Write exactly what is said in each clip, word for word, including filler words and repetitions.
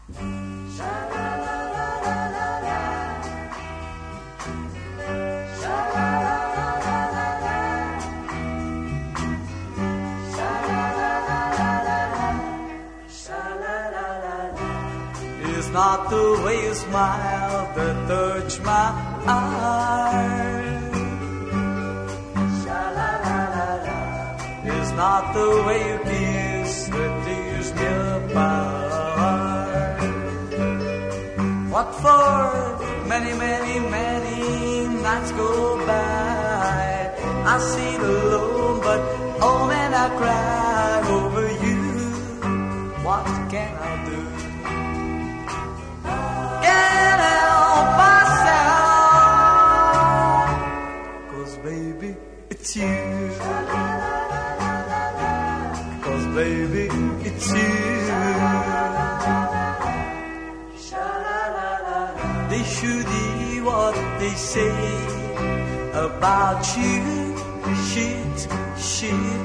It's not the way you smile that touch my heart. It's not the way you kiss that tears me apart. What for? Many, many, many nights go by. I sit alone, but oh man, I cry over you. What can I do? Can't help myself, 'cause baby, it's you. 'Cause baby, it's you. They should hear what they say about you. Shit, shit.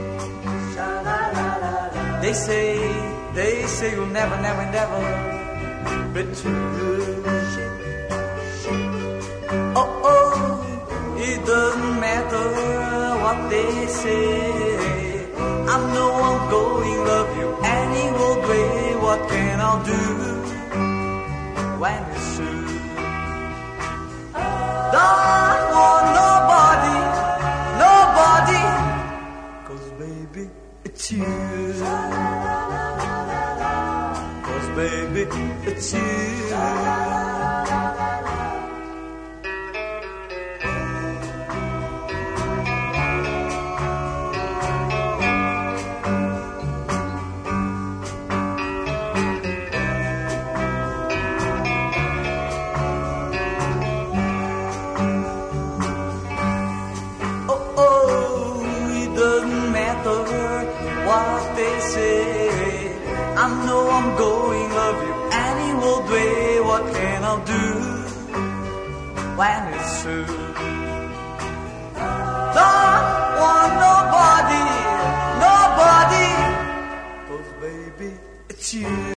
They say, they say you'll never, never, never be true. Oh, oh, it doesn't matter what they say. I know I'm going to love you any old way. What can I do when it's true? Don't want nobody, nobody, 'cause baby, it's you. 'Cause baby, it's you. What they say, I know I'm going to love you any old way. What can I do when it's true? Don't want nobody, nobody, 'cause baby, it's you.